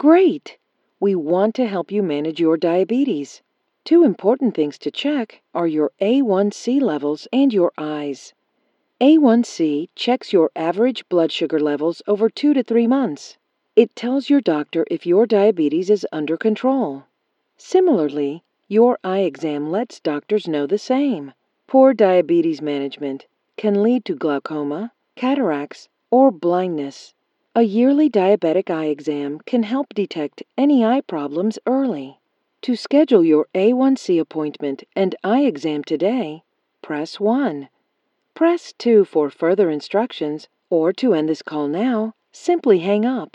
Great! We want to help you manage your diabetes. Two important things to check are your A1C levels and your eyes. A1C checks your average blood sugar levels over 2 to 3 months. It tells your doctor if your diabetes is under control. Similarly, your eye exam lets doctors know the same. Poor diabetes management can lead to glaucoma, cataracts, or blindness. A yearly diabetic eye exam can help detect any eye problems early. To schedule your A1C appointment and eye exam today, press 1. Press 2 for further instructions, or to end this call now, simply hang up.